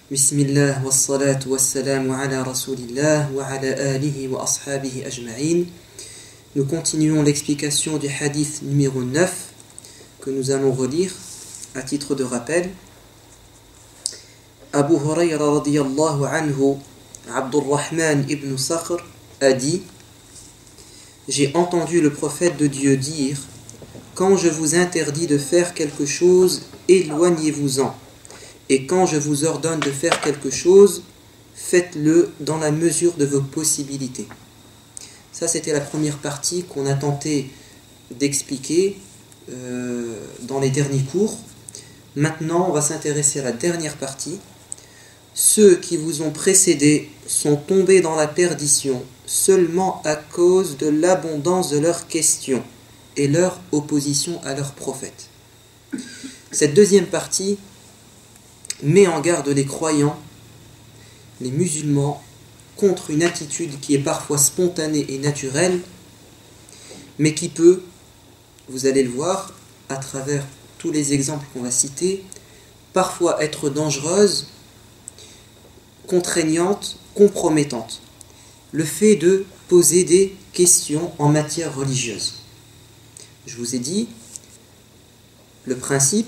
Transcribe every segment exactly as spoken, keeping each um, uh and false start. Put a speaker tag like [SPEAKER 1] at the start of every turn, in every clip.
[SPEAKER 1] Bismillah wa salatu wa salamu ala rasulillah wa ala alihi wa ashabihi ajma'in. Nous continuons l'explication du hadith numéro neuf que nous allons relire à titre de rappel. Abu Hurayra radiyallahu anhu, Abdurrahman ibn Sakhr a dit: J'ai entendu le prophète de Dieu dire: Quand je vous interdis de faire quelque chose, éloignez-vous-en. Et quand je vous ordonne de faire quelque chose, faites-le dans la mesure de vos possibilités. Ça, c'était la première partie qu'on a tenté d'expliquer euh, dans les derniers cours. Maintenant, on va s'intéresser à la dernière partie. Ceux qui vous ont précédés sont tombés dans la perdition seulement à cause de l'abondance de leurs questions et leur opposition à leur prophète. Cette deuxième partie met en garde les croyants, les musulmans, contre une attitude qui est parfois spontanée et naturelle, mais qui peut, vous allez le voir à travers tous les exemples qu'on va citer, parfois être dangereuse, contraignante, compromettante. Le fait de poser des questions en matière religieuse. Je vous ai dit, le principe,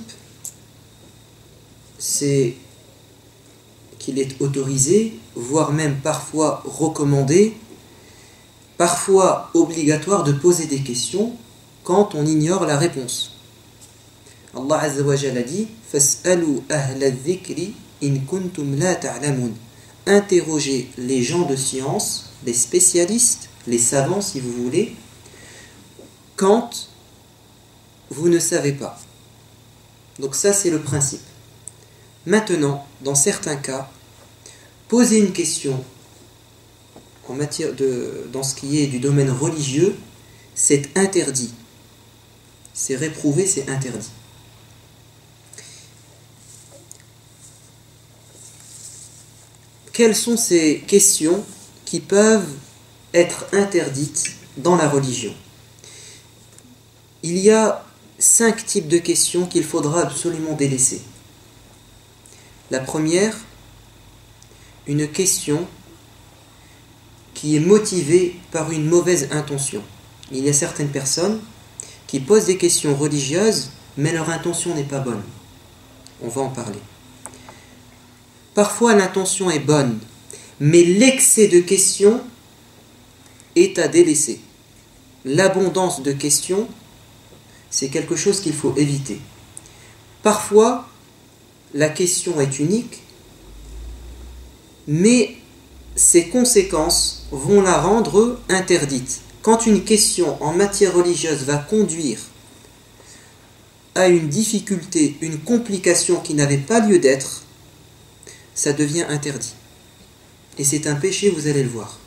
[SPEAKER 1] c'est qu'il est autorisé, voire même parfois recommandé, parfois obligatoire de poser des questions quand on ignore la réponse. Allah Azza wa Jalla a dit: Fas'alu ahla dhikri in kuntum la ta'lamun. Interrogez les gens de science, les spécialistes, les savants si vous voulez, quand vous ne savez pas. Donc ça, c'est le principe. Maintenant, dans certains cas, poser une question en matière de, dans ce qui est du domaine religieux, c'est interdit. C'est réprouvé, c'est interdit. Quelles sont ces questions qui peuvent être interdites dans la religion? Il y a cinq types de questions qu'il faudra absolument délaisser. La première, une question qui est motivée par une mauvaise intention. Il y a certaines personnes qui posent des questions religieuses, mais leur intention n'est pas bonne. On va en parler. Parfois, l'intention est bonne, mais l'excès de questions est à délaisser. L'abondance de questions, c'est quelque chose qu'il faut éviter. Parfois, la question est unique, mais ses conséquences vont la rendre interdite. Quand une question en matière religieuse va conduire à une difficulté, une complication qui n'avait pas lieu d'être, ça devient interdit. Et c'est un péché, vous allez le voir.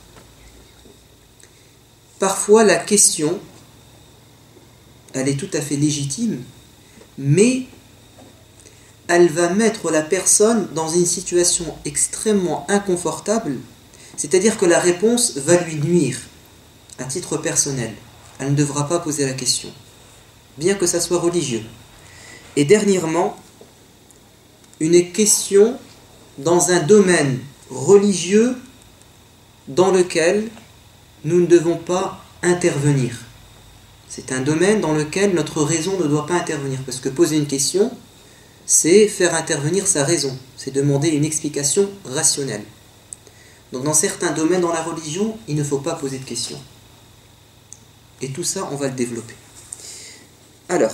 [SPEAKER 1] Parfois, la question, elle est tout à fait légitime, mais elle va mettre la personne dans une situation extrêmement inconfortable, c'est-à-dire que la réponse va lui nuire à titre personnel. Elle ne devra pas poser la question, bien que ça soit religieux. Et dernièrement, une question dans un domaine religieux dans lequel nous ne devons pas intervenir. C'est un domaine dans lequel notre raison ne doit pas intervenir, parce que poser une question, c'est faire intervenir sa raison, c'est demander une explication rationnelle. Donc dans certains domaines dans la religion, il ne faut pas poser de questions. Et tout ça, on va le développer. Alors,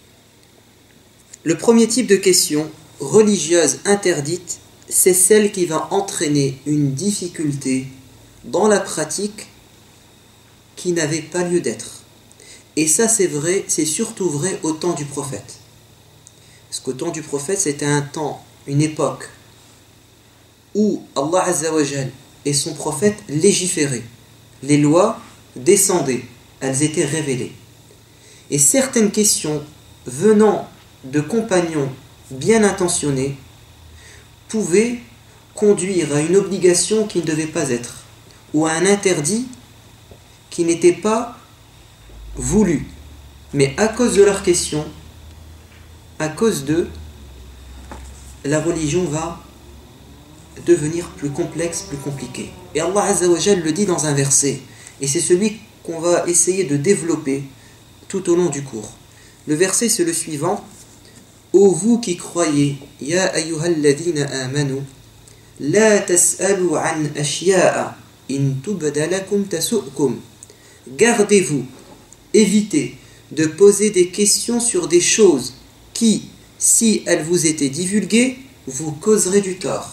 [SPEAKER 1] le premier type de question religieuse interdite, c'est celle qui va entraîner une difficulté dans la pratique qui n'avait pas lieu d'être. Et ça, c'est vrai, c'est surtout vrai au temps du prophète. Parce qu'au temps du prophète, c'était un temps, une époque où Allah Azza wa Jal et son prophète légiféraient. Les lois descendaient, elles étaient révélées. Et certaines questions venant de compagnons bien intentionnés pouvaient conduire à une obligation qui ne devait pas être, ou à un interdit qui n'était pas voulu. Mais à cause de leurs questions, à cause d'eux, la religion va devenir plus complexe, plus compliqué. Et Allah Azza wa Jal le dit dans un verset, et c'est celui qu'on va essayer de développer tout au long du cours. Le verset c'est le suivant: Ô vous qui croyez, ya ayyuhalladhina amanu, la tas'alu an ashya'a in tubda lakum tasu'kum. Gardez-vous, évitez de poser des questions sur des choses qui, si elles vous étaient divulguées, vous causeraient du tort.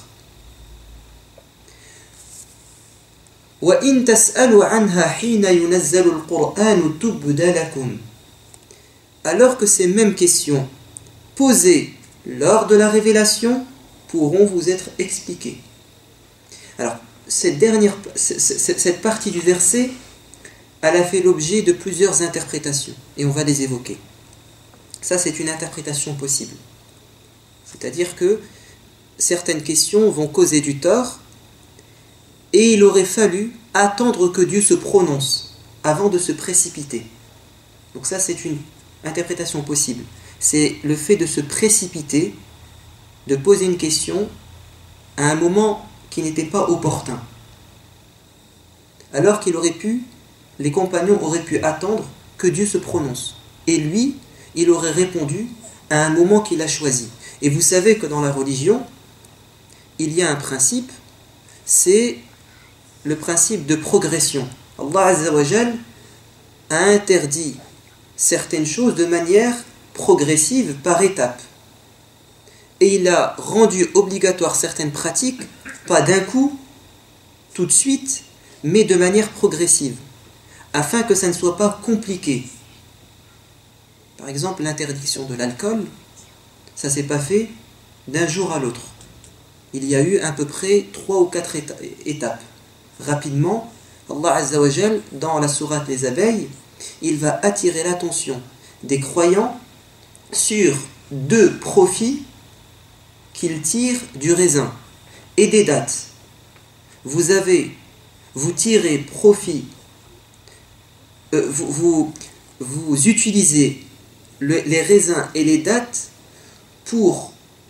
[SPEAKER 1] وَإِن تَسْأَلُوا عَنْهَا حِينَ يُنَزَّلُ الْقُرْآنُ تُبْدَ لَكُمْ. Alors que ces mêmes questions posées lors de la révélation pourront vous être expliquées. Alors, cette, dernière, cette partie du verset, elle a fait l'objet de plusieurs interprétations, et on va les évoquer. Ça, c'est une interprétation possible. C'est-à-dire que certaines questions vont causer du tort, et il aurait fallu attendre que Dieu se prononce avant de se précipiter. Donc ça, c'est une interprétation possible. C'est le fait de se précipiter, de poser une question à un moment qui n'était pas opportun. Alors qu'il aurait pu, les compagnons auraient pu attendre que Dieu se prononce. Et lui, il aurait répondu à un moment qu'il a choisi. Et vous savez que dans la religion, il y a un principe, c'est le principe de progression. Allah Azza wa Jal a interdit certaines choses de manière progressive, par étapes. Et il a rendu obligatoire certaines pratiques, pas d'un coup, tout de suite, mais de manière progressive, afin que ça ne soit pas compliqué. Par exemple, l'interdiction de l'alcool, ça ne s'est pas fait d'un jour à l'autre. Il y a eu à peu près trois ou quatre étapes. Rapidement, Allah Azza wa Jal, dans la sourate Les Abeilles, il va attirer l'attention des croyants sur deux profits qu'ils tirent du raisin et des dattes. Vous avez, vous tirez profit, euh, vous, vous, vous utilisez le, les raisins et les dattes pour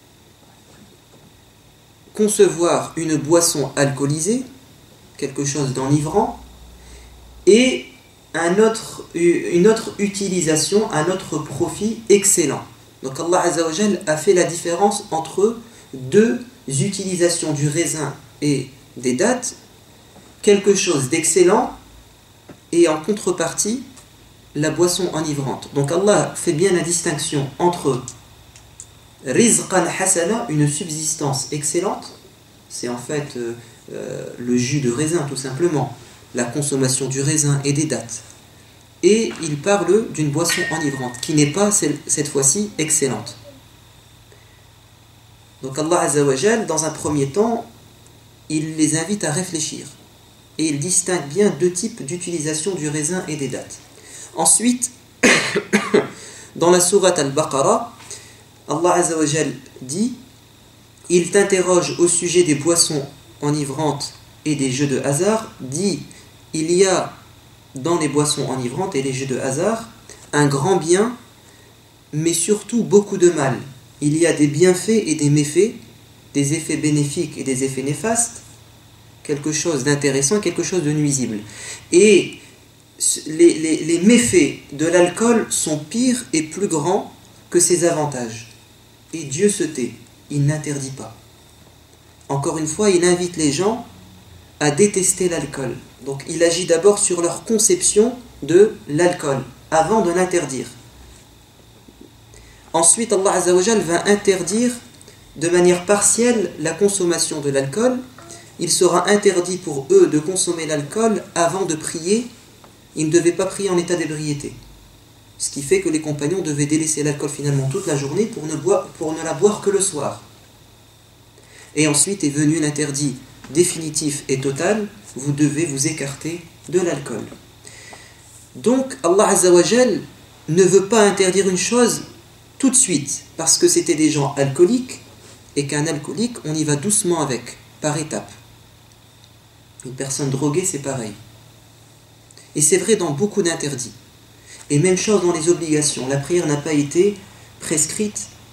[SPEAKER 1] concevoir une boisson alcoolisée, quelque chose d'enivrant, et un autre, une autre utilisation, un autre profit excellent. Donc Allah Azza wa Jal a fait la différence entre deux utilisations du raisin et des dattes, quelque chose d'excellent, et en contrepartie, la boisson enivrante. Donc Allah fait bien la distinction entre rizqan hasana, une subsistance excellente, c'est en fait euh, euh, le jus de raisin tout simplement, la consommation du raisin et des dattes. Et il parle d'une boisson enivrante, qui n'est pas cette fois-ci excellente. Donc Allah Azza wa Jal, dans un premier temps, il les invite à réfléchir. Et il distingue bien deux types d'utilisation du raisin et des dattes. Ensuite, dans la sourate Al-Baqarah, Allah Azza wa Jal dit, il t'interroge au sujet des boissons enivrantes et des jeux de hasard, dit, il y a dans les boissons enivrantes et les jeux de hasard un grand bien, mais surtout beaucoup de mal. Il y a des bienfaits et des méfaits, des effets bénéfiques et des effets néfastes, quelque chose d'intéressant, quelque chose de nuisible. Et les, les, les méfaits de l'alcool sont pires et plus grands que ses avantages. Et Dieu se tait, il n'interdit pas. Encore une fois, il invite les gens à détester l'alcool. Donc il agit d'abord sur leur conception de l'alcool, avant de l'interdire. Ensuite, Allah Azza wa Jal va interdire de manière partielle la consommation de l'alcool. Il sera interdit pour eux de consommer l'alcool avant de prier. Ils ne devaient pas prier en état d'ébriété. Ce qui fait que les compagnons devaient délaisser l'alcool finalement toute la journée pour ne, boire, pour ne la boire que le soir. Et ensuite est venu l'interdit définitif et total, vous devez vous écarter de l'alcool. Donc Allah Azza wa Jal ne veut pas interdire une chose tout de suite, parce que c'était des gens alcooliques, et qu'un alcoolique, on y va doucement avec, par étapes. Une personne droguée, c'est pareil. Et c'est vrai dans beaucoup d'interdits. Et même chose dans les obligations. La prière n'a pas été prescrite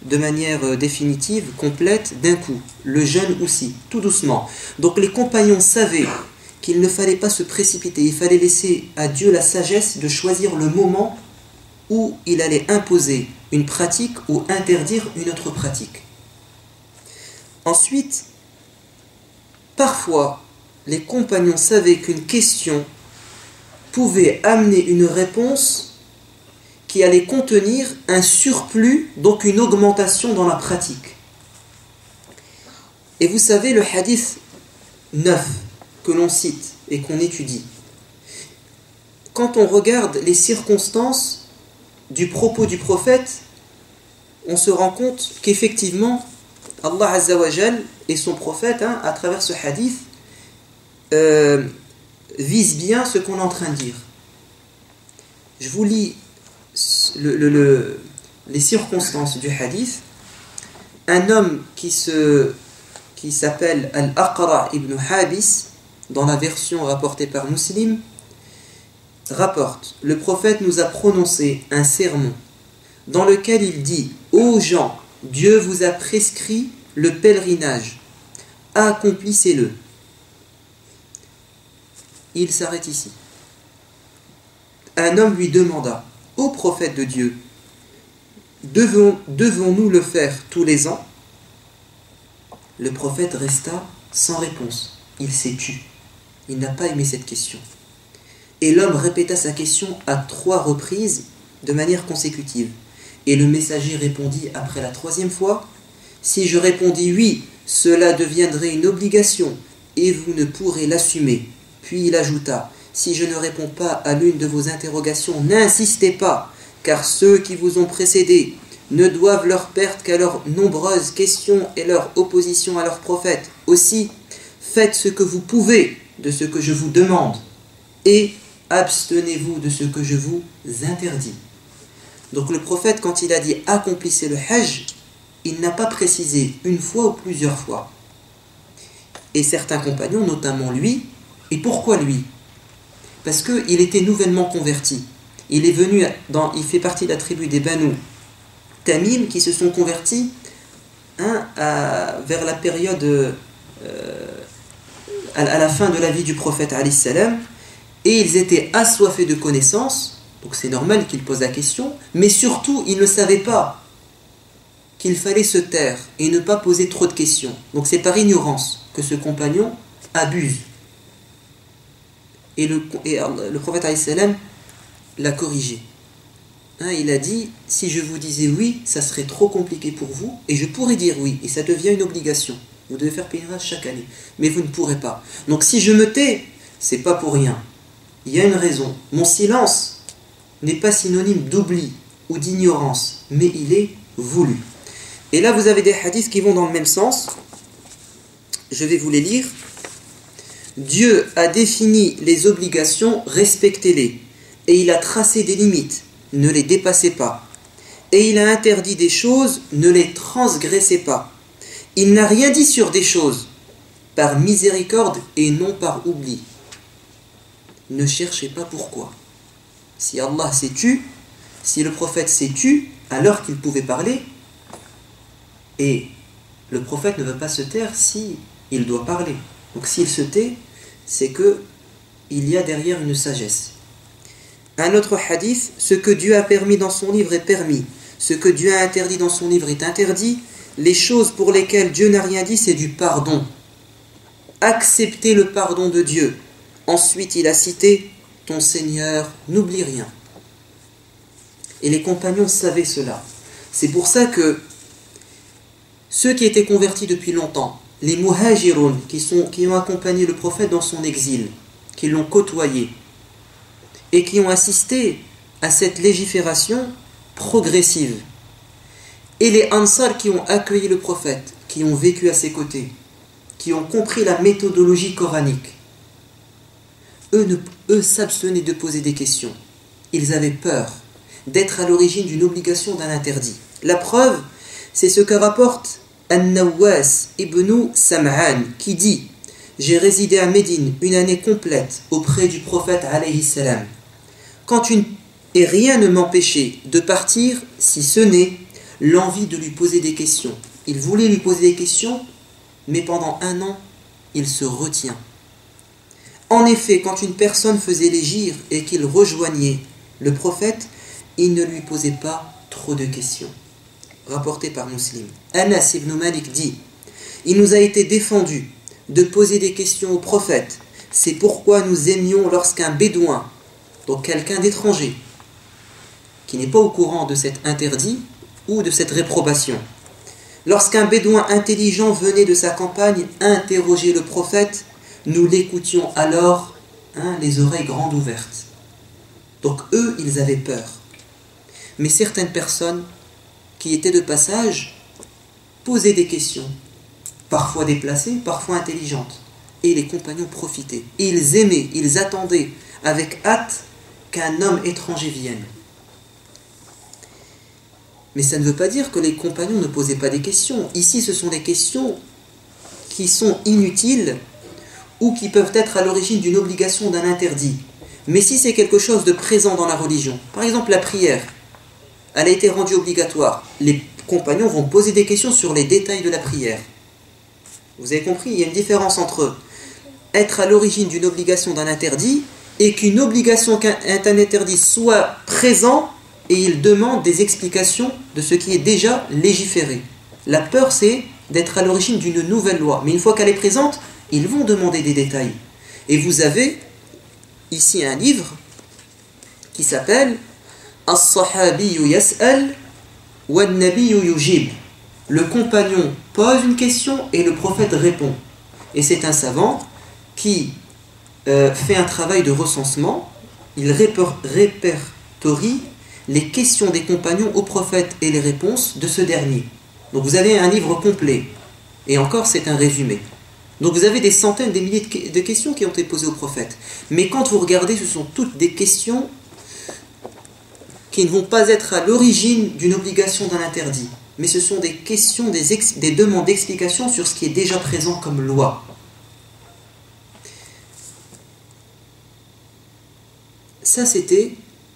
[SPEAKER 1] de manière définitive, complète, d'un coup. Le jeûne aussi, tout doucement. Donc les compagnons savaient qu'il ne fallait pas se précipiter, il fallait laisser à Dieu la sagesse de choisir le moment où il allait imposer une pratique ou interdire une autre pratique. Ensuite, parfois, les compagnons savaient qu'une question pouvait amener une réponse qui allait contenir un surplus, donc une augmentation dans la pratique. Et vous savez, le hadith neuf que l'on cite et qu'on étudie, quand on regarde les circonstances du propos du prophète, on se rend compte qu'effectivement, Allah Azza wa Jal et son prophète, hein, à travers ce hadith, euh, visent bien ce qu'on est en train de dire. Je vous lis le, le, le, les circonstances du hadith. Un homme qui, se, qui s'appelle Al-Aqra ibn Habis, dans la version rapportée par Muslim, rapporte: le prophète nous a prononcé un sermon dans lequel il dit: ô gens, Dieu vous a prescrit le pèlerinage, accomplissez-le. Il s'arrête ici. Un homme lui demanda: ô prophète de Dieu, devons, devons-nous le faire tous les ans? Le prophète resta sans réponse. Il s'est tu. Il n'a pas aimé cette question. Et l'homme répéta sa question à trois reprises de manière consécutive. Et le messager répondit après la troisième fois: si je répondis oui, cela deviendrait une obligation et vous ne pourrez l'assumer. Puis il ajouta: si je ne réponds pas à l'une de vos interrogations, n'insistez pas, car ceux qui vous ont précédés ne doivent leur perte qu'à leurs nombreuses questions et leur opposition à leur prophète. Aussi, faites ce que vous pouvez de ce que je vous demande et abstenez-vous de ce que je vous interdis. Donc le prophète, quand il a dit accomplissez le hajj, il n'a pas précisé une fois ou plusieurs fois. Et certains compagnons, notamment lui, et pourquoi lui? Parce qu'il était nouvellement converti. Il est venu dans, il fait partie de la tribu des Banu Tamim qui se sont convertis hein, à, vers la période euh, à, à la fin de la vie du prophète alayhi salam, et ils étaient assoiffés de connaissances. Donc c'est normal qu'ils posent la question, mais surtout ils ne savaient pas qu'il fallait se taire et ne pas poser trop de questions. Donc c'est par ignorance que ce compagnon abuse. Et le, et le prophète alayhi salam l'a corrigé. Hein, il a dit: si je vous disais oui, ça serait trop compliqué pour vous, et je pourrais dire oui, et ça devient une obligation. Vous devez faire pèlerinage chaque année, mais vous ne pourrez pas. Donc si je me tais, c'est pas pour rien. Il y a une raison. Mon silence n'est pas synonyme d'oubli ou d'ignorance, mais il est voulu. Et là, vous avez des hadiths qui vont dans le même sens. Je vais vous les lire. Dieu a défini les obligations, respectez-les. Et il a tracé des limites, ne les dépassez pas. Et il a interdit des choses, ne les transgressez pas. Il n'a rien dit sur des choses, par miséricorde et non par oubli. Ne cherchez pas pourquoi. Si Allah s'est tu, si le prophète s'est tu, alors qu'il pouvait parler, et le prophète ne veut pas se taire si il doit parler. Donc s'il se tait, c'est que il y a derrière une sagesse. Un autre hadith: ce que Dieu a permis dans son livre est permis, ce que Dieu a interdit dans son livre est interdit. Les choses pour lesquelles Dieu n'a rien dit, c'est du pardon. Acceptez le pardon de Dieu. Ensuite, il a cité: ton Seigneur n'oublie rien. Et les compagnons savaient cela. C'est pour ça que ceux qui étaient convertis depuis longtemps, les muhajiroun, qui, sont, qui ont accompagné le prophète dans son exil, qui l'ont côtoyé, et qui ont assisté à cette légifération progressive, et les ansar qui ont accueilli le prophète, qui ont vécu à ses côtés, qui ont compris la méthodologie coranique, eux, ne, eux s'abstenaient de poser des questions. Ils avaient peur d'être à l'origine d'une obligation, d'un interdit. La preuve, c'est ce que rapporte An-Nawas ibn Sam'an, qui dit: j'ai résidé à Médine une année complète auprès du prophète alayhi salam. Quand une... Et rien ne m'empêchait de partir, si ce n'est l'envie de lui poser des questions. Il voulait lui poser des questions, mais pendant un an, il se retient. En effet, quand une personne faisait l'hégire et qu'il rejoignait le prophète, il ne lui posait pas trop de questions. Rapporté par Muslim. Anas ibn Malik dit: il nous a été défendu de poser des questions au prophète. C'est pourquoi nous aimions lorsqu'un bédouin, donc quelqu'un d'étranger, qui n'est pas au courant de cet interdit ou de cette réprobation, lorsqu'un bédouin intelligent venait de sa campagne interroger le prophète, nous l'écoutions alors, hein, les oreilles grandes ouvertes. Donc eux, ils avaient peur. Mais certaines personnes qui étaient de passage posaient des questions, parfois déplacées, parfois intelligentes. Et les compagnons profitaient. Et ils aimaient, ils attendaient avec hâte qu'un homme étranger vienne. Mais ça ne veut pas dire que les compagnons ne posaient pas des questions. Ici, ce sont des questions qui sont inutiles ou qui peuvent être à l'origine d'une obligation, d'un interdit. Mais si c'est quelque chose de présent dans la religion, par exemple la prière, elle a été rendue obligatoire, les compagnons vont poser des questions sur les détails de la prière. Vous avez compris, il y a une différence entre être à l'origine d'une obligation, d'un interdit, et qu'une obligation, qu'un interdit soit présent et il demande des explications de ce qui est déjà légiféré. La peur, c'est d'être à l'origine d'une nouvelle loi. Mais une fois qu'elle est présente, ils vont demander des détails. Et vous avez ici un livre qui s'appelle As-Sahabiyyu yas'al wa-n-Nabiyyu yujib. Le compagnon pose une question et le prophète répond. Et c'est un savant qui euh, fait un travail de recensement. Il répertorie les questions des compagnons au prophète et les réponses de ce dernier. Donc vous avez un livre complet. Et encore, c'est un résumé. Donc vous avez des centaines, des milliers de questions qui ont été posées au prophète. Mais quand vous regardez, ce sont toutes des questions qui ne vont pas être à l'origine d'une obligation, d'un interdit. Mais ce sont des questions, des, ex, des demandes d'explication sur ce qui est déjà présent comme loi. Ça, c'était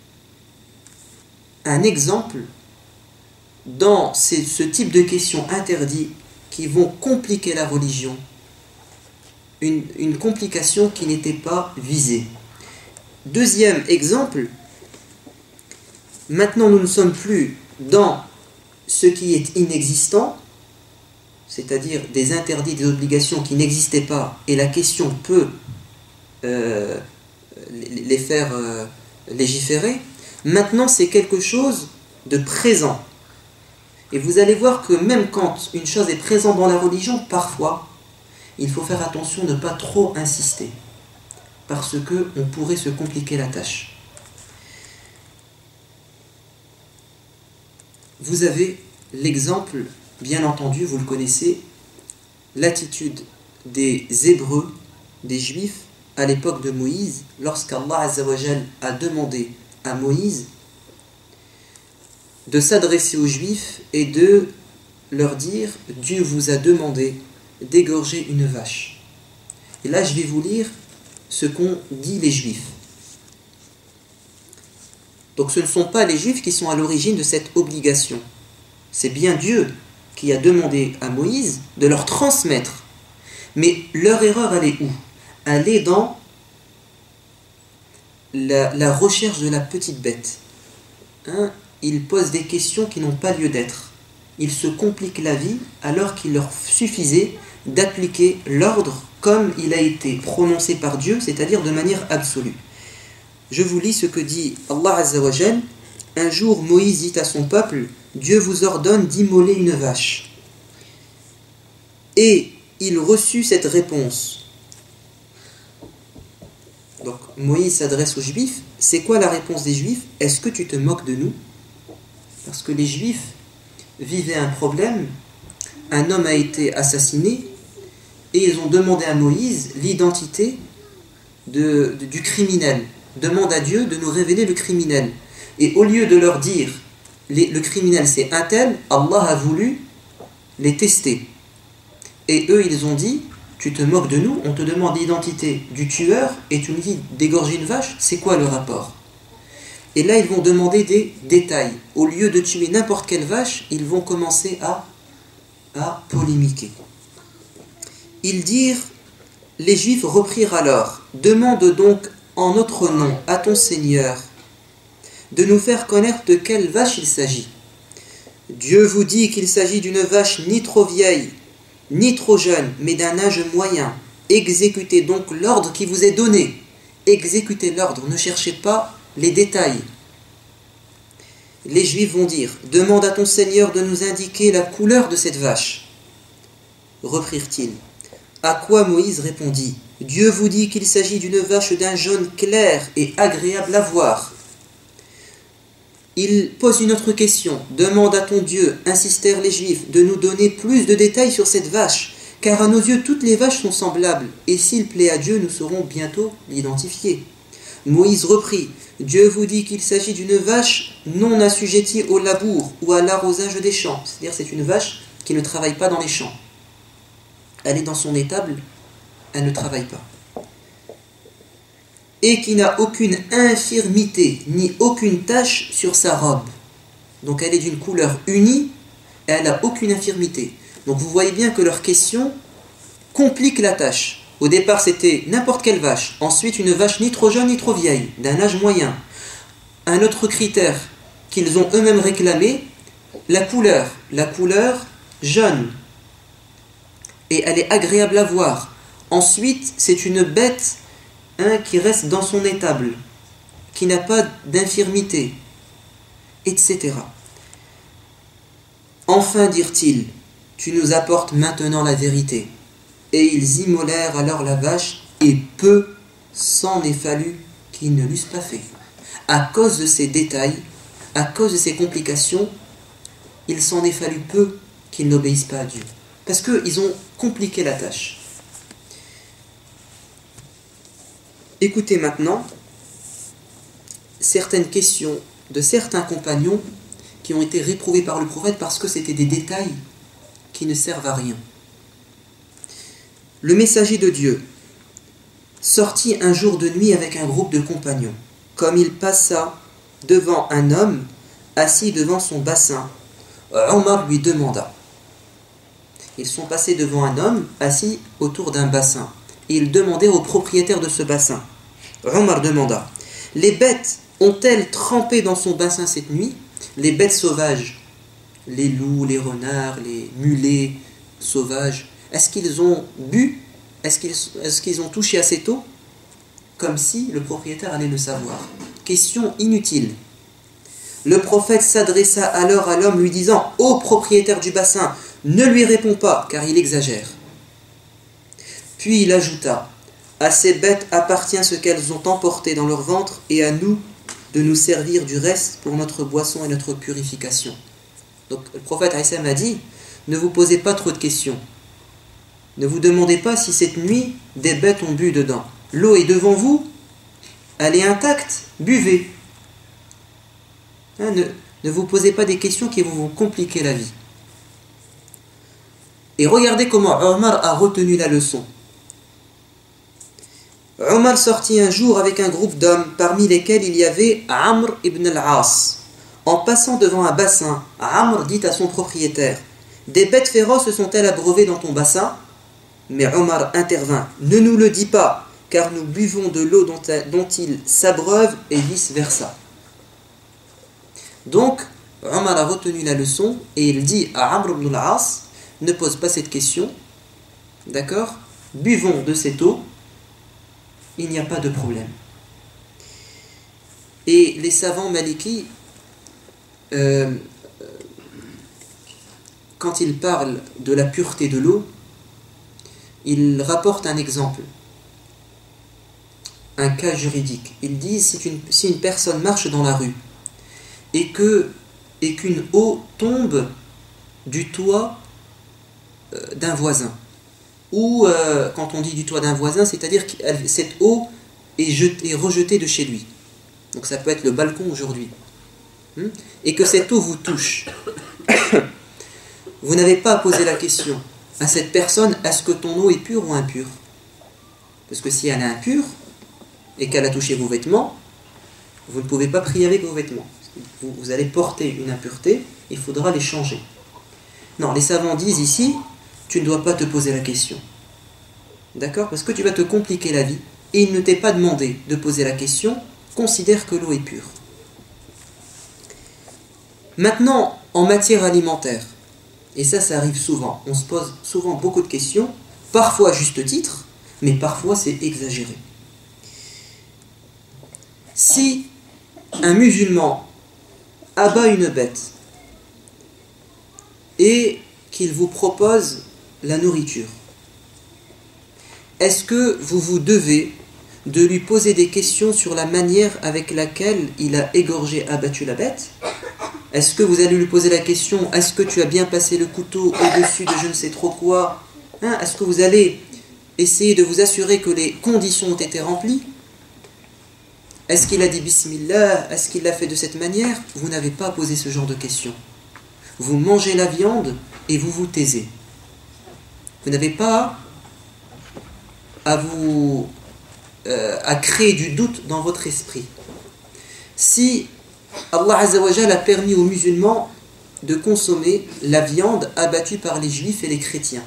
[SPEAKER 1] un exemple dans ces, ce type de questions interdites qui vont compliquer la religion. Une, une complication qui n'était pas visée. Deuxième exemple, maintenant nous ne sommes plus dans ce qui est inexistant, c'est-à-dire des interdits, des obligations qui n'existaient pas, et la question peut euh, les faire euh, légiférer. Maintenant, c'est quelque chose de présent. Et vous allez voir que même quand une chose est présente dans la religion, parfois, il faut faire attention de ne pas trop insister, parce qu'on pourrait se compliquer la tâche. Vous avez l'exemple, bien entendu, vous le connaissez, l'attitude des Hébreux, des Juifs, à l'époque de Moïse, lorsqu'Allah Azza wa Jal a demandé à Moïse de s'adresser aux Juifs et de leur dire « Dieu vous a demandé d'égorger une vache ». Et là, je vais vous lire ce qu'ont dit les Juifs. Donc ce ne sont pas les Juifs qui sont à l'origine de cette obligation. C'est bien Dieu qui a demandé à Moïse de leur transmettre. Mais leur erreur, elle est où? Elle est dans la, la recherche de la petite bête. Hein? Ils posent des questions qui n'ont pas lieu d'être. Ils se compliquent la vie alors qu'il leur suffisait d'appliquer l'ordre comme il a été prononcé par Dieu, c'est-à-dire de manière absolue. Je vous lis ce que dit Allah Azza wa Jal. Un jour, Moïse dit à son peuple, Dieu vous ordonne d'immoler une vache. Et il reçut cette réponse. Donc Moïse s'adresse aux Juifs. C'est quoi la réponse des Juifs? Est-ce que tu te moques de nous? Parce que les Juifs vivaient un problème. Un homme a été assassiné et ils ont demandé à Moïse l'identité de, de, du criminel. Demande à Dieu de nous révéler le criminel. Et au lieu de leur dire les, le criminel c'est un tel, Allah a voulu les tester. Et eux ils ont dit, tu te moques de nous, on te demande l'identité du tueur et tu nous dis d'égorger une vache, c'est quoi le rapport? Et là, ils vont demander des détails. Au lieu de tuer n'importe quelle vache, ils vont commencer à, à polémiquer. Ils dirent, les Juifs reprirent alors, demande donc en notre nom à ton Seigneur de nous faire connaître de quelle vache il s'agit. Dieu vous dit qu'il s'agit d'une vache ni trop vieille, ni trop jeune, mais d'un âge moyen. Exécutez donc l'ordre qui vous est donné. Exécutez l'ordre, ne cherchez pas les détails. Les Juifs vont dire, demande à ton Seigneur de nous indiquer la couleur de cette vache. Reprirent-ils. À quoi Moïse répondit, Dieu vous dit qu'il s'agit d'une vache d'un jaune clair et agréable à voir. Il pose une autre question. Demande à ton Dieu, insistèrent les Juifs, de nous donner plus de détails sur cette vache, car à nos yeux toutes les vaches sont semblables, et s'il plaît à Dieu, nous saurons bientôt l'identifier. Moïse reprit, Dieu vous dit qu'il s'agit d'une vache non assujettie au labour ou à l'arrosage des champs, c'est-à-dire c'est une vache qui ne travaille pas dans les champs. Elle est dans son étable, elle ne travaille pas. Et qui n'a aucune infirmité ni aucune tache sur sa robe. Donc elle est d'une couleur unie, et elle n'a aucune infirmité. Donc vous voyez bien que leur question complique la tâche. Au départ c'était n'importe quelle vache, ensuite une vache ni trop jeune ni trop vieille, d'un âge moyen. Un autre critère qu'ils ont eux-mêmes réclamé, la couleur. La couleur jaune. Et elle est agréable à voir. Ensuite c'est une bête Un qui reste dans son étable, qui n'a pas d'infirmité, et cetera. Enfin dirent-ils, tu nous apportes maintenant la vérité. Et ils immolèrent alors la vache, et peu s'en est fallu qu'ils ne l'eussent pas fait. À cause de ces détails, à cause de ces complications, il s'en est fallu peu qu'ils n'obéissent pas à Dieu. Parce qu'ils ont compliqué la tâche. Écoutez maintenant certaines questions de certains compagnons qui ont été réprouvés par le prophète parce que c'était des détails qui ne servent à rien. Le messager de Dieu sortit un jour de nuit avec un groupe de compagnons. Comme il passa devant un homme assis devant son bassin, Omar lui demanda. Ils sont passés devant un homme assis autour d'un bassin. Et il demandait au propriétaire de ce bassin. Omar demanda, les bêtes ont-elles trempé dans son bassin cette nuit? Les bêtes sauvages, les loups, les renards, les mulets sauvages, est-ce qu'ils ont bu? Est-ce qu'ils, est-ce qu'ils ont touché à cette eau? Comme si le propriétaire allait le savoir. Question inutile. Le prophète s'adressa alors à l'homme lui disant, ô propriétaire du bassin, ne lui réponds pas, car il exagère. Puis il ajouta, à ces bêtes appartient ce qu'elles ont emporté dans leur ventre et à nous de nous servir du reste pour notre boisson et notre purification. Donc le prophète Aïssa m'a dit, ne vous posez pas trop de questions. Ne vous demandez pas si cette nuit des bêtes ont bu dedans. L'eau est devant vous, elle est intacte, buvez. Hein, ne, ne vous posez pas des questions qui vont vous compliquer la vie. Et regardez comment Omar a retenu la leçon. Omar sortit un jour avec un groupe d'hommes, parmi lesquels il y avait Amr ibn al-As. En passant devant un bassin, Amr dit à son propriétaire, « Des bêtes féroces sont-elles abreuvées dans ton bassin ?» Mais Omar intervint, « Ne nous le dis pas, car nous buvons de l'eau dont, dont ils s'abreuvent et vice-versa. » Donc, Omar a retenu la leçon et il dit à Amr ibn al-As, « Ne pose pas cette question, d'accord? Buvons de cette eau, il n'y a pas de problème. » Et les savants malikis, euh, quand ils parlent de la pureté de l'eau, ils rapportent un exemple, un cas juridique. Ils disent, si une, si une personne marche dans la rue et, que, et qu'une eau tombe du toit euh, d'un voisin, ou euh, quand on dit du toit d'un voisin, c'est-à-dire que cette eau est, jetée, est rejetée de chez lui. Donc ça peut être le balcon aujourd'hui. Hmm? Et que cette eau vous touche. Vous n'avez pas à poser la question à cette personne, est-ce que ton eau est pure ou impure? Parce que si elle est impure, et qu'elle a touché vos vêtements, Vous ne pouvez pas prier avec vos vêtements. Vous, vous allez porter une impureté, il faudra les changer. Non, les savants disent ici, tu ne dois pas te poser la question. D'accord? Parce que tu vas te compliquer la vie. Et il ne t'est pas demandé de poser la question, considère que l'eau est pure. Maintenant, en matière alimentaire, et ça, ça arrive souvent, on se pose souvent beaucoup de questions, parfois à juste titre, mais parfois c'est exagéré. Si un musulman abat une bête et qu'il vous propose la nourriture, est-ce que vous vous devez de lui poser des questions sur la manière avec laquelle il a égorgé, abattu la bête? Est-ce que vous allez lui poser la question, est-ce que tu as bien passé le couteau au-dessus de je ne sais trop quoi, hein? Est-ce que vous allez essayer de vous assurer que les conditions ont été remplies? Est-ce qu'il a dit Bismillah? Est-ce qu'il l'a fait de cette manière? Vous n'avez pas posé ce genre de questions. Vous mangez la viande et vous vous taisez. Vous n'avez pas à vous euh, à créer du doute dans votre esprit. Si Allah Azza wa Jalla a permis aux musulmans de consommer la viande abattue par les juifs et les chrétiens,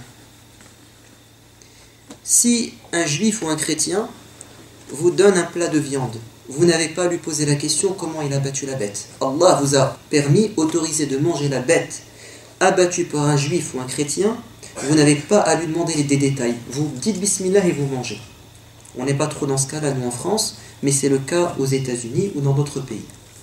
[SPEAKER 1] si un juif ou un chrétien vous donne un plat de viande, vous n'avez pas à lui poser la question comment il a abattu la bête. Allah vous a permis, autorisé de manger la bête abattue par un juif ou un chrétien, vous n'avez pas à lui demander des détails. Vous dites Bismillah et vous mangez. On n'est pas trop dans ce cas-là, nous en France, mais c'est le cas aux États-Unis ou dans d'autres pays.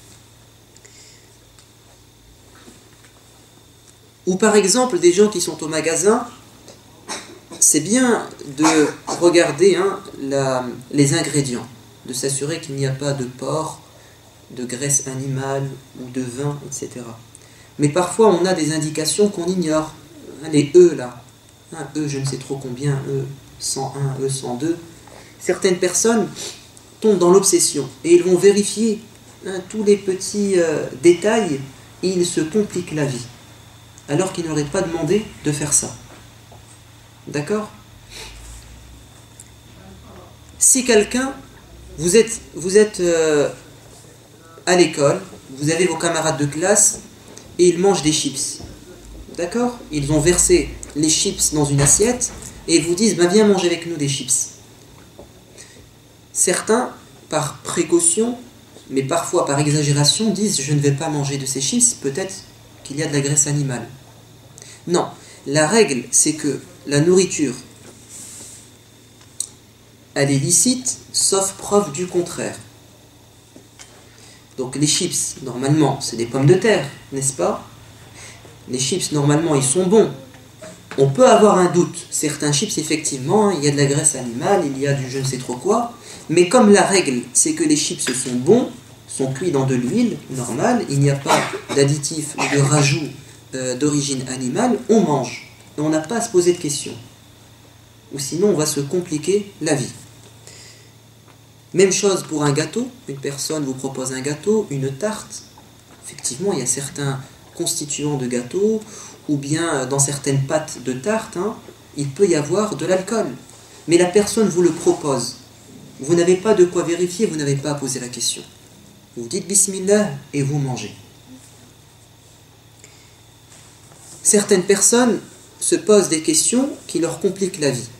[SPEAKER 1] Ou par exemple, des gens qui sont au magasin, c'est bien de regarder hein, la, les ingrédients, de s'assurer qu'il n'y a pas de porc, de graisse animale ou de vin, et cetera. Mais parfois, on a des indications qu'on ignore. Hein, les E là, hein, E je ne sais trop combien, E cent un, E cent deux. Certaines personnes tombent dans l'obsession et ils vont vérifier hein, tous les petits euh, détails et ils se compliquent la vie. Alors qu'ils n'auraient pas demandé de faire ça. D'accord? Si quelqu'un, vous êtes, vous êtes euh, à l'école, vous avez vos camarades de classe et ils mangent des chips. D'accord? Ils ont versé les chips dans une assiette et ils vous disent bah, viens manger avec nous des chips. Certains, par précaution, mais parfois par exagération, disent je ne vais pas manger de ces chips, peut-être qu'il y a de la graisse animale. Non, la règle c'est que la nourriture elle est licite sauf preuve du contraire. Donc les chips, normalement, c'est des pommes de terre, n'est-ce pas? Les chips, normalement, ils sont bons. On peut avoir un doute. Certains chips, effectivement, il y a de la graisse animale, il y a du je ne sais trop quoi. Mais comme la règle, c'est que les chips sont bons, sont cuits dans de l'huile normale, il n'y a pas d'additifs ou de rajout euh, d'origine animale, on mange. Et on n'a pas à se poser de questions. Ou sinon, on va se compliquer la vie. Même chose pour un gâteau. Une personne vous propose un gâteau, une tarte. Effectivement, il y a certains constituants de gâteau, ou bien dans certaines pâtes de tarte, hein, il peut y avoir de l'alcool. Mais la personne vous le propose. Vous n'avez pas de quoi vérifier, vous n'avez pas à poser la question. Vous dites Bismillah et vous mangez. Certaines personnes se posent des questions qui leur compliquent la vie.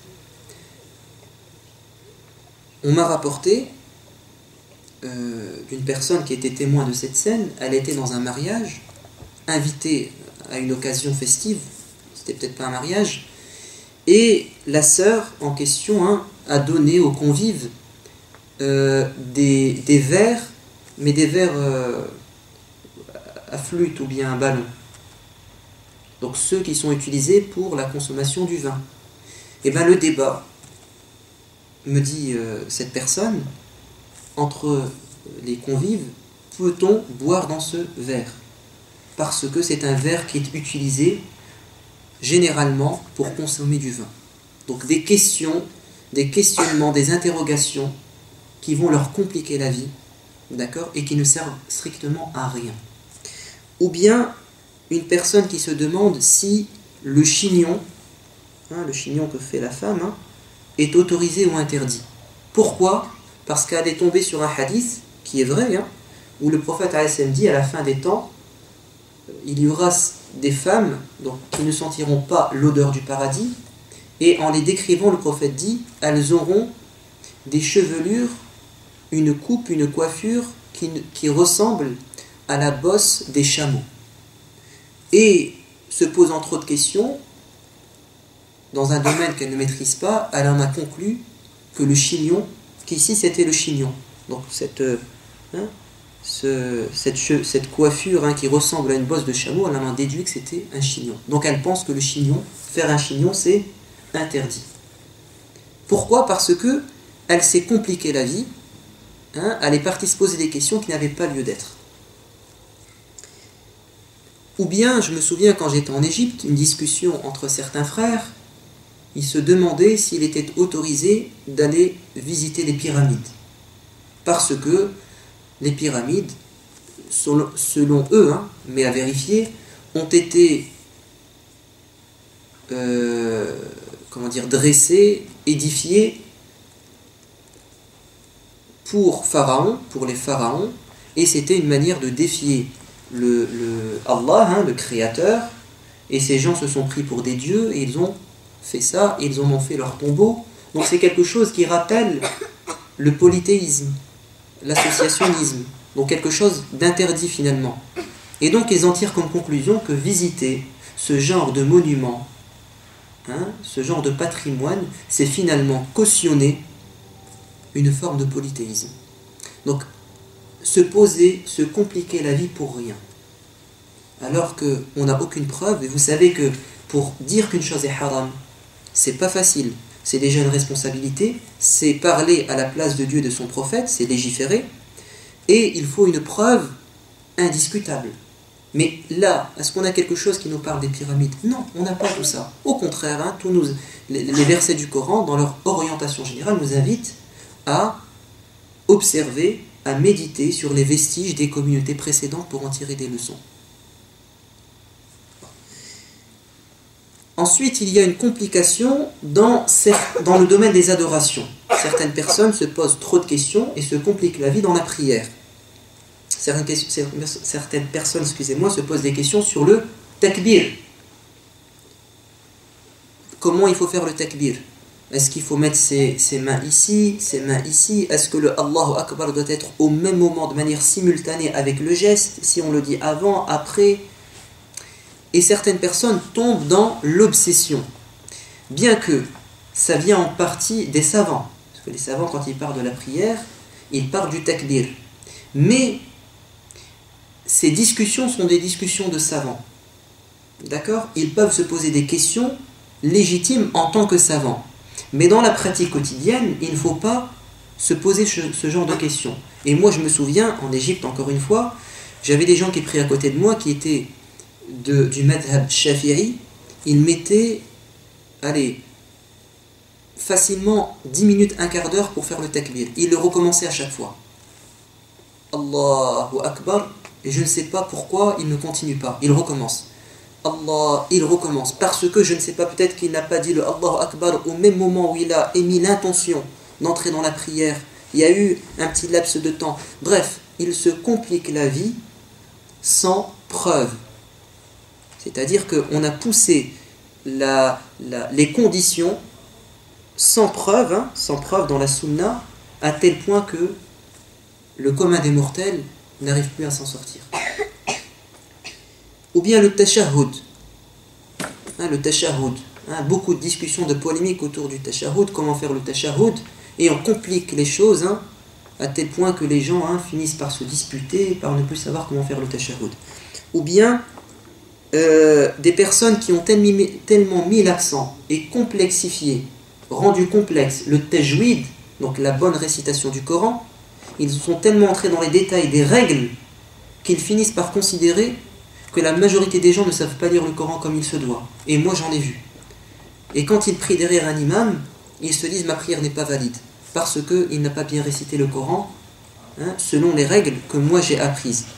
[SPEAKER 1] On m'a rapporté euh, d'une personne qui était témoin de cette scène. Elle était dans un mariage, invitée à une occasion festive, c'était peut-être pas un mariage, et la sœur en question hein, a donné aux convives euh, des, des verres, mais des verres euh, à flûte ou bien un ballon. Donc ceux qui sont utilisés pour la consommation du vin. Et bien le débat, me dit euh, cette personne, entre les convives, peut-on boire dans ce verre? Parce que c'est un verre qui est utilisé généralement pour consommer du vin. Donc des questions, des questionnements, des interrogations qui vont leur compliquer la vie, d'accord, et qui ne servent strictement à rien. Ou bien une personne qui se demande si le chignon, hein, le chignon que fait la femme, hein, est autorisé ou interdit. Pourquoi? Parce qu'elle est tombée sur un hadith qui est vrai, hein, où le prophète alayhi salam dit à la fin des temps, il y aura des femmes donc, qui ne sentiront pas l'odeur du paradis, et en les décrivant, le prophète dit, elles auront des chevelures, une coupe, une coiffure qui, qui ressemble à la bosse des chameaux. Et se pose entre autres questions, dans un domaine qu'elle ne maîtrise pas, elle en a conclu que le chignon, qu'ici c'était le chignon. Donc cette, hein, ce, cette, che, cette coiffure hein, qui ressemble à une bosse de chameau, elle en a déduit que c'était un chignon. Donc elle pense que le chignon, faire un chignon, c'est interdit. Pourquoi ? Parce que elle s'est compliqué la vie, hein, elle est partie se poser des questions qui n'avaient pas lieu d'être. Ou bien, je me souviens quand j'étais en Égypte, une discussion entre certains frères, ils se demandaient s'il était autorisé d'aller visiter les pyramides. Parce que les pyramides, selon, selon eux, hein, mais à vérifier, ont été euh, comment dire, dressées, édifiées pour Pharaon, pour les pharaons, et c'était une manière de défier le, le Allah, hein, le créateur, et ces gens se sont pris pour des dieux, et ils ont fait ça, et ils en ont fait leur tombeau. Donc c'est quelque chose qui rappelle le polythéisme, l'associationnisme, donc quelque chose d'interdit finalement. Et donc ils en tirent comme conclusion que visiter ce genre de monument, hein, ce genre de patrimoine, c'est finalement cautionner une forme de polythéisme. Donc se poser, se compliquer la vie pour rien. Alors qu'on n'a aucune preuve, et vous savez que pour dire qu'une chose est haram, c'est pas facile. C'est déjà une responsabilité, c'est parler à la place de Dieu et de son prophète, c'est légiférer, et il faut une preuve indiscutable. Mais là, est-ce qu'on a quelque chose qui nous parle des pyramides ? Non, on n'a pas tout ça. Au contraire, hein, tous nous, les, les versets du Coran, dans leur orientation générale, nous invitent à observer, à méditer sur les vestiges des communautés précédentes pour en tirer des leçons. Ensuite, il y a une complication dans, dans le domaine des adorations. Certaines personnes se posent trop de questions et se compliquent la vie dans la prière. Certaines, certaines personnes, excusez-moi, se posent des questions sur le takbir. Comment il faut faire le takbir ? Est-ce qu'il faut mettre ses, ses mains ici, ses mains ici ? Est-ce que le Allahu Akbar doit être au même moment, de manière simultanée avec le geste ? Si on le dit avant, après ? Et certaines personnes tombent dans l'obsession. Bien que ça vient en partie des savants. Parce que les savants, quand ils parlent de la prière, ils parlent du takbir. Mais ces discussions sont des discussions de savants. D'accord ? Ils peuvent se poser des questions légitimes en tant que savants. Mais dans la pratique quotidienne, il ne faut pas se poser ce genre de questions. Et moi, je me souviens, en Égypte, encore une fois, j'avais des gens qui priaient à côté de moi qui étaient de, du madhab shafi'i. Ils mettaient, allez, facilement dix minutes, un quart d'heure pour faire le takbir. Ils le recommençaient à chaque fois. Allahu Akbar. Et je ne sais pas pourquoi ils ne continuent pas. Ils recommencent. Allah, il recommence. Parce que je ne sais pas, peut-être qu'il n'a pas dit le Allahu Akbar au même moment où il a émis l'intention d'entrer dans la prière. Il y a eu un petit laps de temps. Bref, il se complique la vie sans preuve. C'est-à-dire qu'on a poussé la, la, les conditions sans preuve, hein, sans preuve dans la sunna, à tel point que le commun des mortels n'arrive plus à s'en sortir. Ou bien le tashahhud. Hein, le tashahhud. Hein, beaucoup de discussions, de polémiques autour du tashahhud, comment faire le tashahhud, et on complique les choses hein, à tel point que les gens hein, finissent par se disputer, par ne plus savoir comment faire le tashahhud. Ou bien euh, des personnes qui ont tellement, tellement mis l'accent et complexifié, rendu complexe le tajwid, donc la bonne récitation du Coran, ils sont tellement entrés dans les détails des règles qu'ils finissent par considérer que la majorité des gens ne savent pas lire le Coran comme il se doit. Et moi j'en ai vu. Et quand ils prient derrière un imam, ils se disent ma prière n'est pas valide parce qu'il n'a pas bien récité le Coran hein, selon les règles que moi j'ai apprises.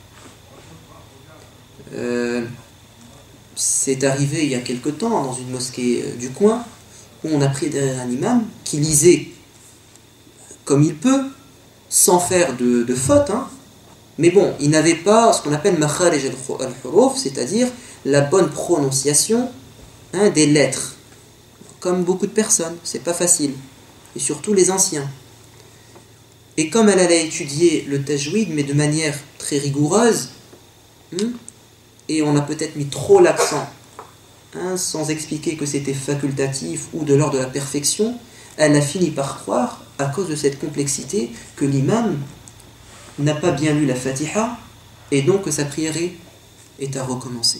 [SPEAKER 1] Euh, c'est arrivé il y a quelque temps dans une mosquée du coin où on a prié derrière un imam qui lisait comme il peut, sans faire de, de faute, hein, Mais bon, il n'avait pas ce qu'on appelle makharij al-huruf, c'est-à-dire la bonne prononciation hein, des lettres. Comme beaucoup de personnes, c'est pas facile. Et surtout les anciens. Et comme elle allait étudier le tajwid, mais de manière très rigoureuse, hein, et on a peut-être mis trop l'accent, hein, sans expliquer que c'était facultatif ou de l'ordre de la perfection, elle a fini par croire, à cause de cette complexité, que l'imam n'a pas bien lu la Fatiha, et donc que sa prière est à recommencer.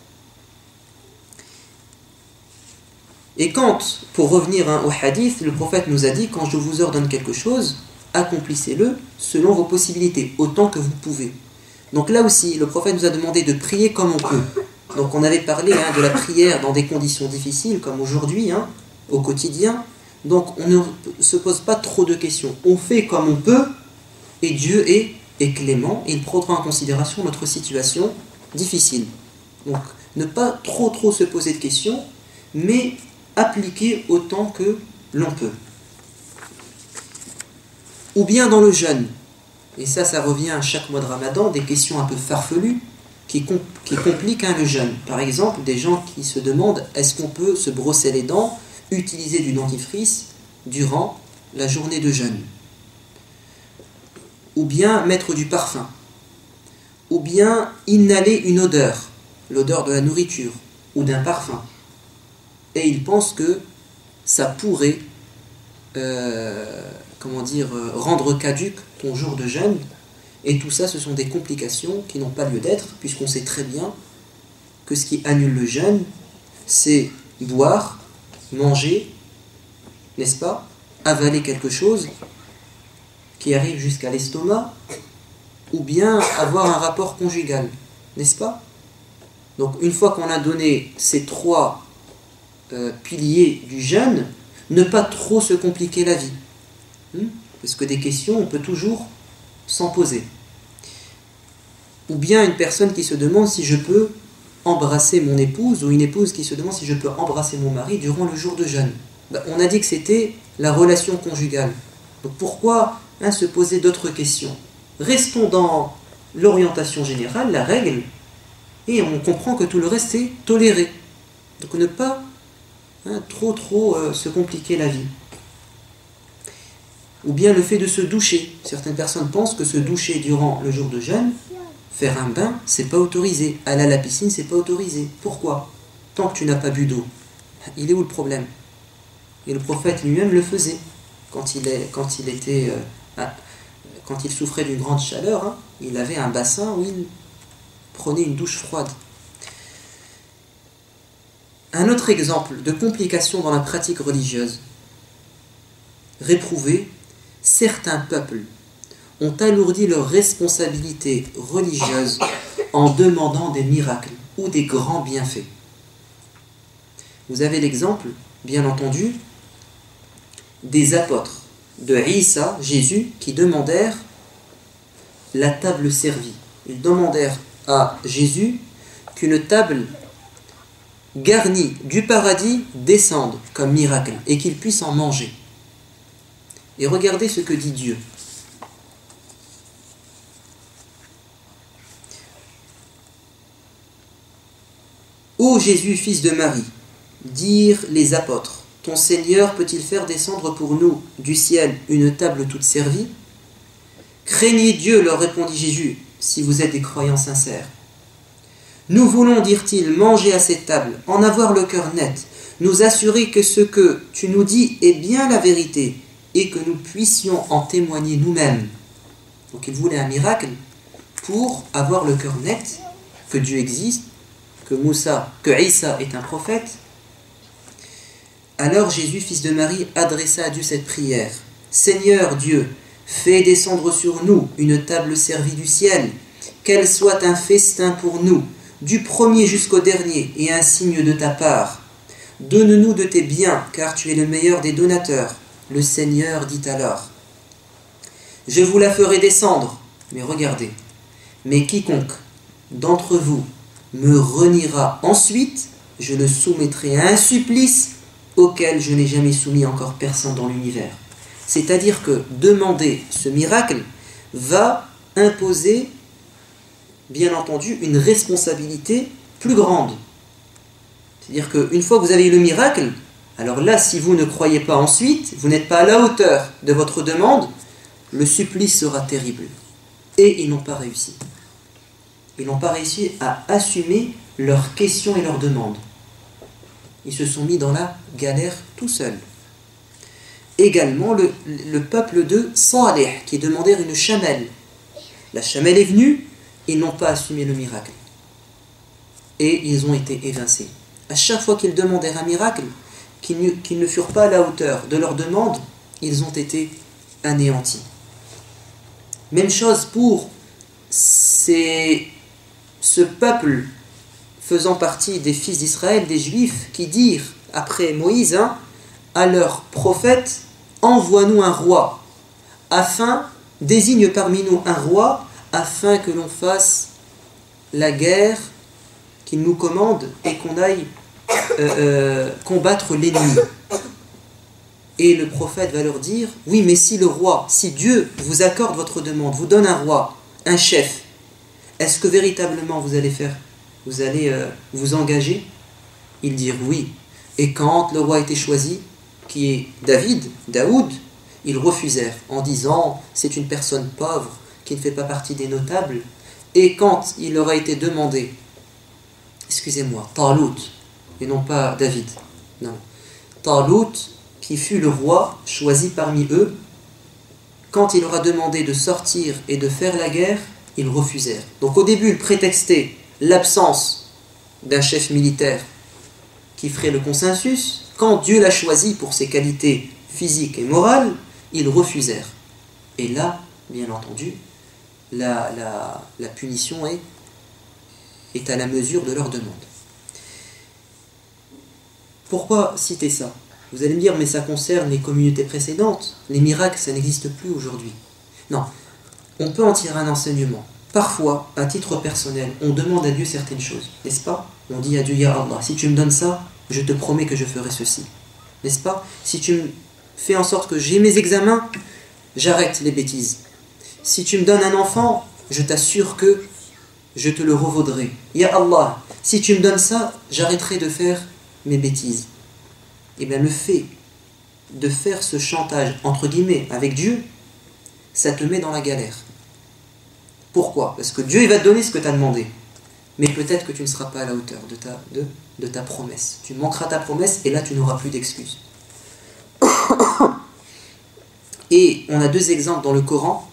[SPEAKER 1] Et quand, pour revenir hein, au hadith, le prophète nous a dit, quand je vous ordonne quelque chose, accomplissez-le selon vos possibilités, autant que vous pouvez. Donc là aussi, le prophète nous a demandé de prier comme on peut. Donc on avait parlé hein, de la prière dans des conditions difficiles, comme aujourd'hui, hein, au quotidien. Donc on ne se pose pas trop de questions. On fait comme on peut, et Dieu est, est clément, et il prendra en considération notre situation difficile. Donc ne pas trop trop se poser de questions, mais appliquer autant que l'on peut. Ou bien dans le jeûne, et ça, ça revient à chaque mois de Ramadan, des questions un peu farfelues qui, com- qui compliquent hein, le jeûne. Par exemple, des gens qui se demandent est-ce qu'on peut se brosser les dents, utiliser du dentifrice durant la journée de jeûne, ou bien mettre du parfum, ou bien inhaler une odeur, l'odeur de la nourriture ou d'un parfum. Et ils pensent que ça pourrait euh, comment dire, euh, rendre caduque ton jour de jeûne. Et tout ça, ce sont des complications qui n'ont pas lieu d'être, puisqu'on sait très bien que ce qui annule le jeûne, c'est boire, manger, n'est-ce pas, avaler quelque chose qui arrive jusqu'à l'estomac, ou bien avoir un rapport conjugal, n'est-ce pas? Donc une fois qu'on a donné ces trois euh, piliers du jeûne, ne pas trop se compliquer la vie. Hmm? Parce que des questions, on peut toujours s'en poser. Ou bien une personne qui se demande si je peux embrasser mon épouse, ou une épouse qui se demande si je peux embrasser mon mari durant le jour de jeûne. Ben, on a dit que c'était la relation conjugale. Donc pourquoi hein, se poser d'autres questions? Restons dans l'orientation générale, la règle, et on comprend que tout le reste est toléré. Donc ne pas hein, trop trop euh, se compliquer la vie. Ou bien le fait de se doucher. Certaines personnes pensent que se doucher durant le jour de jeûne, faire un bain, c'est pas autorisé. Aller à la piscine, c'est pas autorisé. Pourquoi? Tant que tu n'as pas bu d'eau. Il est où le problème? Et le prophète lui-même le faisait. Quand il, est, quand il était... Euh, ah, quand il souffrait d'une grande chaleur, hein, il avait un bassin où il prenait une douche froide. Un autre exemple de complication dans la pratique religieuse. Réprouvé, certains peuples ont alourdi leurs responsabilités religieuses en demandant des miracles ou des grands bienfaits. Vous avez l'exemple, bien entendu, des apôtres de Isa, Jésus, qui demandèrent la table servie. Ils demandèrent à Jésus qu'une table garnie du paradis descende comme miracle et qu'il puisse en manger. Et regardez ce que dit Dieu. Ô Jésus, fils de Marie, dirent les apôtres, ton Seigneur peut-il faire descendre pour nous du ciel une table toute servie? Craignez Dieu, leur répondit Jésus, si vous êtes des croyants sincères. Nous voulons, dirent-ils, manger à cette table, en avoir le cœur net, nous assurer que ce que tu nous dis est bien la vérité, et que nous puissions en témoigner nous-mêmes. Donc ils voulaient un miracle pour avoir le cœur net, que Dieu existe, que Moussa, que Isa est un prophète. Alors Jésus, fils de Marie, adressa à Dieu cette prière. Seigneur Dieu, fais descendre sur nous une table servie du ciel, qu'elle soit un festin pour nous, du premier jusqu'au dernier, et un signe de ta part. Donne-nous de tes biens, car tu es le meilleur des donateurs. Le Seigneur dit alors, je vous la ferai descendre, mais regardez, mais quiconque d'entre vous me reniera ensuite, je le soumettrai à un supplice auquel je n'ai jamais soumis encore personne dans l'univers. C'est-à-dire que demander ce miracle va imposer bien entendu, une responsabilité plus grande. C'est-à-dire qu'une fois que vous avez eu le miracle, alors là, si vous ne croyez pas ensuite, vous n'êtes pas à la hauteur de votre demande, le supplice sera terrible. Et ils n'ont pas réussi. Ils n'ont pas réussi à assumer leurs questions et leurs demandes. Ils se sont mis dans la galère tout seuls. Également, le, le peuple de Salih, qui demandait une chamelle. La chamelle est venue, ils n'ont pas assumé le miracle. Et ils ont été évincés. À chaque fois qu'ils demandèrent un miracle, qu'ils ne, qu'ils ne furent pas à la hauteur de leur demande, ils ont été anéantis. Même chose pour ces, ce peuple faisant partie des fils d'Israël, des Juifs, qui dirent, après Moïse, hein, à leur prophète, envoie-nous un roi, afin, désigne parmi nous un roi, afin que l'on fasse la guerre qu'il nous commande et qu'on aille euh, euh, combattre l'ennemi. Et le prophète va leur dire, oui, mais si le roi, si Dieu vous accorde votre demande, vous donne un roi, un chef, est-ce que véritablement vous allez faire, vous allez euh, vous engager? Ils dirent oui. Et quand le roi a été choisi, qui est David, Daoud, ils refusèrent en disant c'est une personne pauvre qui ne fait pas partie des notables. Et quand il leur a été demandé, excusez-moi, Talut, et non pas David, non, Talut, qui fut le roi choisi parmi eux, quand il leur a demandé de sortir et de faire la guerre, ils refusèrent. Donc au début, ils prétextaient l'absence d'un chef militaire qui ferait le consensus. Quand Dieu l'a choisi pour ses qualités physiques et morales, ils refusèrent. Et là, bien entendu, la, la, la punition est, est à la mesure de leur demande. Pourquoi citer ça? Vous allez me dire, mais ça concerne les communautés précédentes. Les miracles, ça n'existe plus aujourd'hui. Non, on peut en tirer un enseignement. Parfois, à titre personnel, on demande à Dieu certaines choses, n'est-ce pas? On dit à Dieu, Ya Allah, si tu me donnes ça, je te promets que je ferai ceci. N'est-ce pas? Si tu me fais en sorte que j'ai mes examens, j'arrête les bêtises. Si tu me donnes un enfant, je t'assure que je te le revaudrai. Ya Allah, si tu me donnes ça, j'arrêterai de faire mes bêtises. Et bien le fait de faire ce chantage, entre guillemets, avec Dieu, ça te met dans la galère. Pourquoi? Parce que Dieu il va te donner ce que tu as demandé. Mais peut-être que tu ne seras pas à la hauteur de ta, de, de ta promesse. Tu manqueras ta promesse et là tu n'auras plus d'excuses. Et on a deux exemples dans le Coran.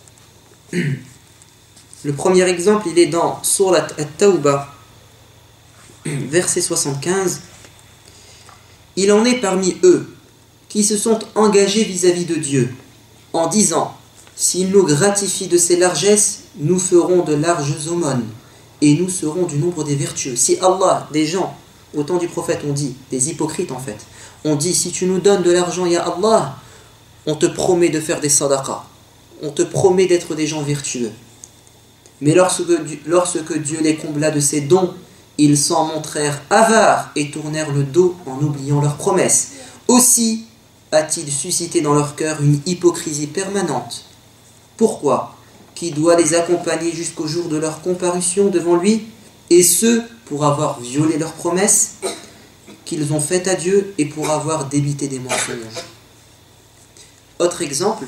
[SPEAKER 1] Le premier exemple, il est dans Surat At-Tawbah, verset soixante-quinze. Il en est parmi eux qui se sont engagés vis-à-vis de Dieu en disant: s'il nous gratifie de ses largesses, nous ferons de larges aumônes et nous serons du nombre des vertueux. Si Allah, des gens, au temps du prophète, on dit, des hypocrites en fait, on dit, si tu nous donnes de l'argent, ya Allah, on te promet de faire des sadaqas, on te promet d'être des gens vertueux. Mais lorsque, lorsque Dieu les combla de ses dons, ils s'en montrèrent avares et tournèrent le dos en oubliant leurs promesses. Aussi a-t-il suscité dans leur cœur une hypocrisie permanente. Pourquoi? Qui doit les accompagner jusqu'au jour de leur comparution devant lui, et ce, pour avoir violé leurs promesses qu'ils ont faites à Dieu et pour avoir débité des mensonges. Autre exemple,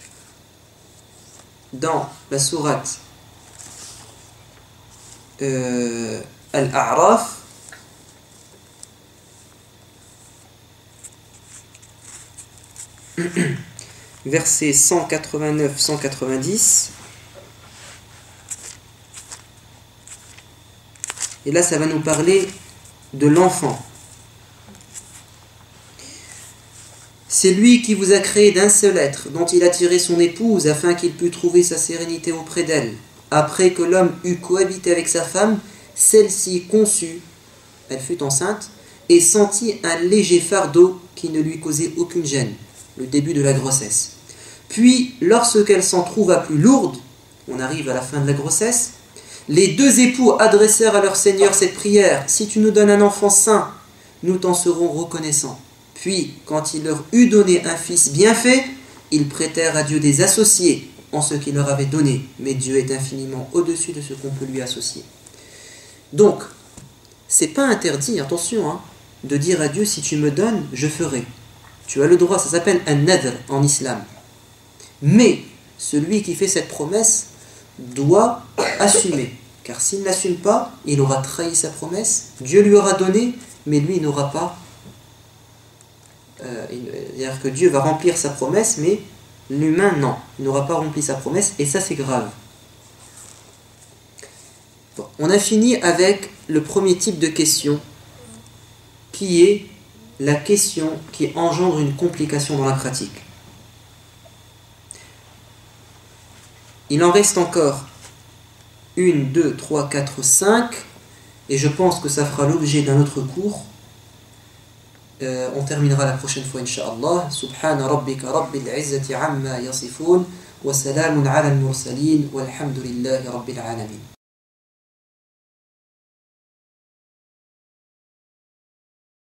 [SPEAKER 1] dans la sourate euh, Al-A'raf, versets cent quatre-vingt-neuf à cent quatre-vingt-dix. Et là, ça va nous parler de l'enfant. C'est lui qui vous a créé d'un seul être, dont il a tiré son épouse, afin qu'il pût trouver sa sérénité auprès d'elle. Après que l'homme eut cohabité avec sa femme, celle-ci conçut, elle fut enceinte, et sentit un léger fardeau qui ne lui causait aucune gêne, le début de la grossesse. Puis, lorsqu'elle s'en trouva plus lourde, on arrive à la fin de la grossesse, les deux époux adressèrent à leur Seigneur cette prière: si tu nous donnes un enfant saint, nous t'en serons reconnaissants. Puis, quand il leur eut donné un fils bien fait, ils prêtèrent à Dieu des associés, en ce qu'il leur avait donné, mais Dieu est infiniment au-dessus de ce qu'on peut lui associer. Donc, c'est pas interdit, attention, hein, de dire à Dieu, si tu me donnes, je ferai. Tu as le droit, ça s'appelle un nadr en islam. Mais, celui qui fait cette promesse doit assumer. Car s'il n'assume pas, il aura trahi sa promesse, Dieu lui aura donné, mais lui n'aura pas... Euh, c'est-à-dire que Dieu va remplir sa promesse, mais l'humain, non. Il n'aura pas rempli sa promesse, et ça c'est grave. Bon, on a fini avec le premier type de question, qui est la question qui engendre une complication dans la pratique. Il en reste encore une, deux, trois, quatre, cinq, et je pense que ça fera l'objet d'un autre cours. Euh, on terminera la prochaine fois, Inch'Allah. Subhana rabbika rabbil izzati amma yasifun, wa salamun ala al-mursalin, walhamdulillahi rabbil alamin.